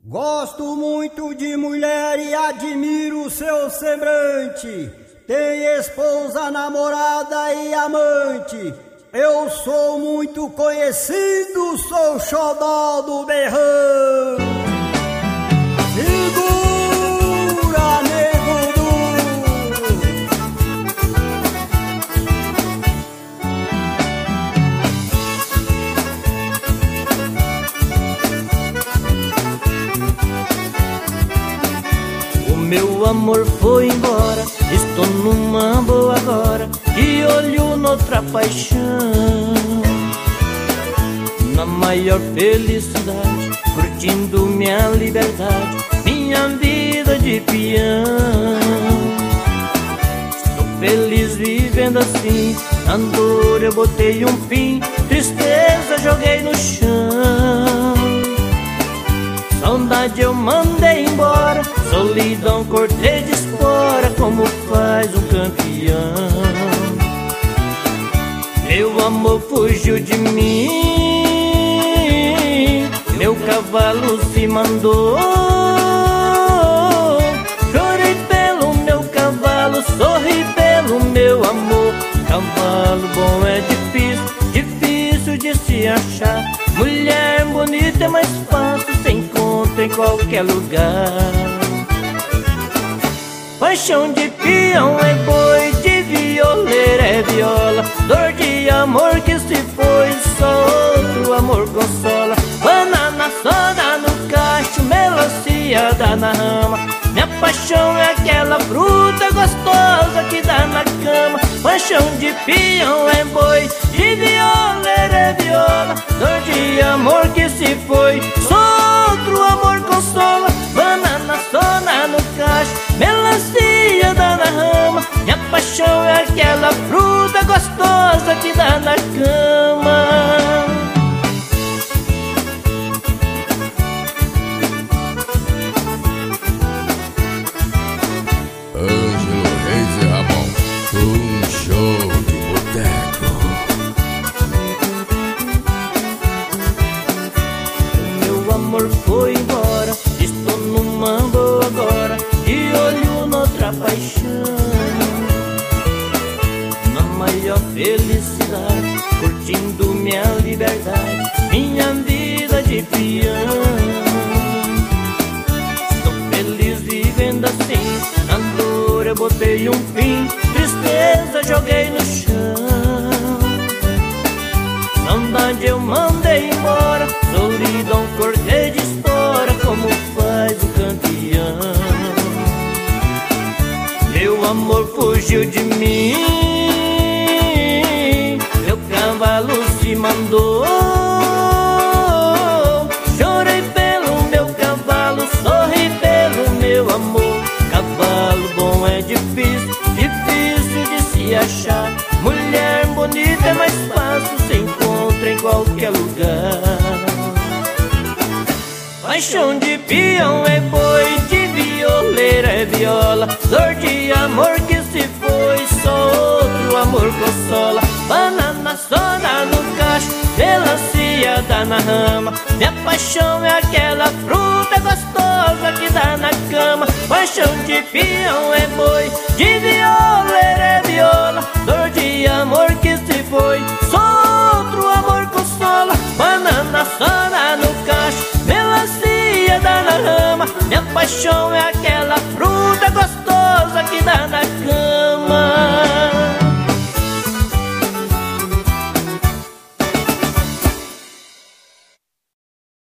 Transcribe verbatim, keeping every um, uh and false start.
Gosto muito de mulher e admiro seu semblante. Tem esposa, namorada e amante. Eu sou muito conhecido, sou xodó do berrão. Segura, nego duro. O meu amor foi embora, estou numa boa agora, de olho noutra paixão. Na maior felicidade, curtindo minha liberdade, minha vida de peão. Estou feliz vivendo assim, na dor eu botei um fim, tristeza joguei no chão. Saudade eu mandei embora, solidão cortei de espora, como faz um campeão. Meu amor fugiu de mim, meu cavalo se mandou. Chorei pelo meu cavalo, sorri pelo meu amor. Cavalo bom é difícil, difícil de se achar. Mulher bonita é mais fácil, se encontra em qualquer lugar. Paixão de peão é boi, de violeira é viola. Dor de amor que se foi, só outro amor consola. Banana só dá no cacho, melancia dá na rama. Minha paixão é aquela fruta gostosa que dá na cama. Paixão de peão é boi, de violeira é viola. Dor de amor que se foi, só outro amor consola. Banana só dá no cacho, melancia dá na rama. Minha paixão é aquela fruta gostosa que dá na cama. Ângelo Reis e Ramon, um show de boteco. O meu amor foi embora, estou numa boa agora, de olho noutra paixão. Na maior felicidade, curtindo minha liberdade, minha vida de peão. Estou feliz vivendo assim, na dor eu botei um fim, tristeza joguei no chão. Saudade eu mandei embora, solidão cortei de espora, como faz o campeão. Meu amor fugiu de mim, meu cavalo se mandou. Chorei pelo meu cavalo, sorri pelo meu amor. Cavalo bom é difícil, difícil de se achar. Mulher bonita é mais fácil, se encontra em qualquer lugar. Paixão de peão é boi, de violeira é viola. Dor de amor que se foi, só outro amor consola. Banana só dá no cacho, melancia dá na rama. Minha paixão é aquela fruta gostosa que dá na cama. Paixão de peão é boi, de violeira é viola. Dor de amor que se foi, só outro amor consola. Banana só dá no cacho, melancia dá na rama. Minha paixão é aquela fruta